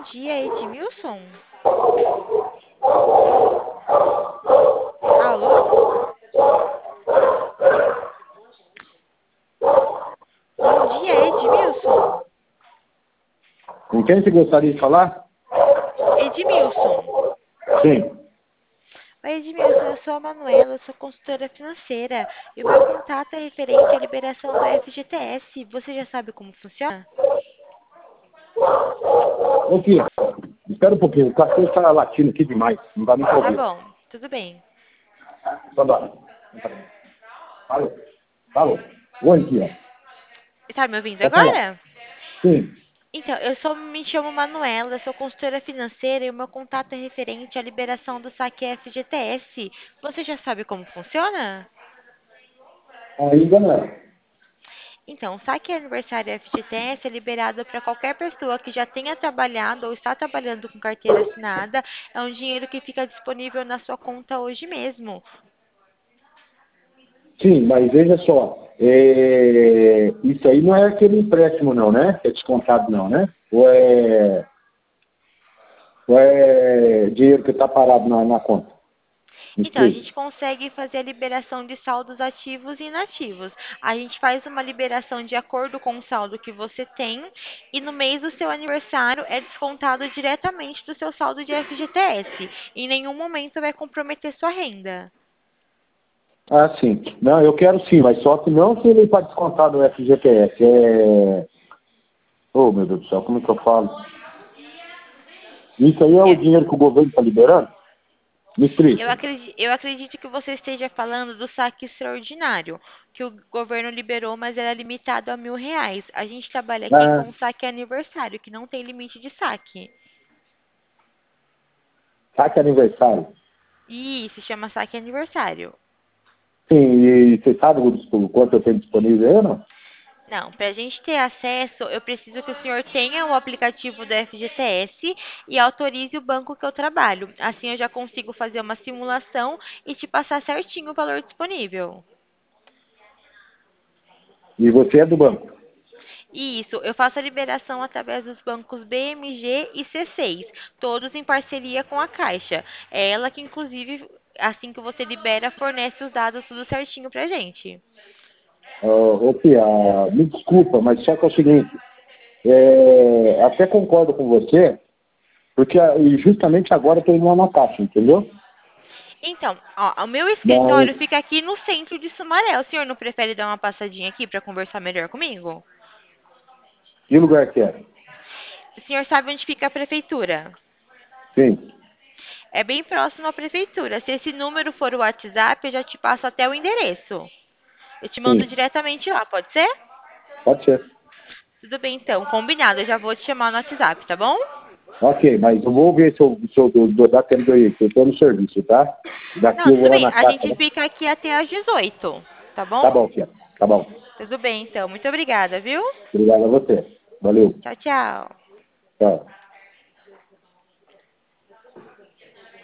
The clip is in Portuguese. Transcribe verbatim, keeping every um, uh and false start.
dia, Edmilson? Alô? Bom dia, Edmilson. Com quem você gostaria de falar? Edmilson. Sim. Oi, Edmilson, eu sou a Manuela, eu sou consultora financeira. E o meu contato é referente à liberação do F G T S. Você já sabe como funciona? Ô, Fia, espera um pouquinho. O cachorro está latindo aqui demais. Não dá nem para Tá ouvir. bom, tudo bem. Só dá. Alô? Alô? Oi, Fia. Tá me ouvindo Pode falar. agora? Sim. Então, eu sou, me chamo Manuela, sou consultora financeira e o meu contato é referente à liberação do saque F G T S. Você já sabe como funciona? Ainda não. Então, o saque aniversário F G T S é liberado para qualquer pessoa que já tenha trabalhado ou está trabalhando com carteira assinada. É um dinheiro que fica disponível na sua conta hoje mesmo. Sim, mas veja só. é, Isso aí não é aquele empréstimo, não, né? Que é descontado, não, né? Ou é, ou é dinheiro que está parado na, na conta? Me Então, a explica. gente consegue fazer a liberação de saldos ativos e inativos. A gente faz uma liberação de acordo com o saldo que você tem e no mês do seu aniversário é descontado diretamente do seu saldo de F G T S. Em nenhum momento vai comprometer sua renda. Ah, sim. Não, eu quero sim, mas só que não se ele está descontado no F G T S. É... Oh, meu Deus do céu, como é que eu falo? Isso aí é o Eu, dinheiro que o governo está liberando? Me eu explica. acredito, eu acredito que você esteja falando do saque extraordinário, que o governo liberou, mas era limitado a mil reais. A gente trabalha aqui Ah, com o saque aniversário, que não tem limite de saque. saque aniversário. E se chama saque aniversário. Sim, e você sabe o o quanto eu tenho disponível aí ou não? Não, para a gente ter acesso, eu preciso que o senhor tenha o aplicativo do F G T S e autorize o banco que eu trabalho. Assim eu já consigo fazer uma simulação e te passar certinho o valor disponível. E você é do banco? Isso, eu faço a liberação através dos bancos B M G e C seis, todos em parceria com a Caixa. É ela que, inclusive, assim que você libera, fornece os dados tudo certinho pra gente. Ô, ô Pia, me desculpa, mas só que é o seguinte, é, até concordo com você, porque ah, e justamente agora eu estou indo lá na caixa, entendeu? Então, ó, o meu Mas escritório fica aqui no centro de Sumaré. O senhor não prefere dar uma passadinha aqui para conversar melhor comigo? que lugar que é? O senhor sabe onde fica a prefeitura? Sim, É bem próximo à prefeitura. Se esse número for o WhatsApp, eu já te passo até o endereço. Eu te mando sim, diretamente lá, pode ser? pode ser. Tudo bem, então. Combinado. Eu já vou te chamar no WhatsApp, tá bom? Ok, mas eu vou ver se eu, se eu dou dou- dá tempo aí, que eu estou no serviço, tá? Daqui Não, eu tudo vou lá bem. na A caixa, gente né? fica aqui até às dezoito, tá Tá bom? bom, Pia, tá bom. Tudo bem, então. Muito obrigada, viu? Obrigado a você. Valeu. Tchau, tchau. Tchau.